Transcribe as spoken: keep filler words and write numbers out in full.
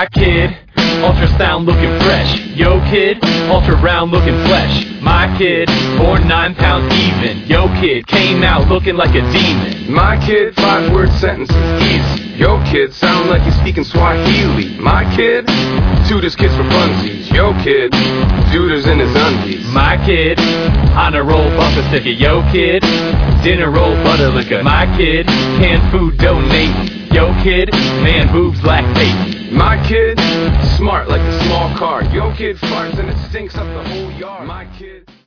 My kid, ultrasound looking fresh. Yo kid, ultra round looking flesh. My kid, born nine pounds even. Yo kid, came out looking like a demon. My kid, five word sentences, easy. Yo kid, sound like he's speaking Swahili. My kid, tutors kids for funsies. Yo kid, tutors in his undies. My kid, on a roll bumper sticker. Yo kid, dinner roll butter liquor. My kid, canned food donate. Yo kid, man boobs lactate. My kid, smart like a small car. Yo kid farts and it stinks up the whole yard. My kid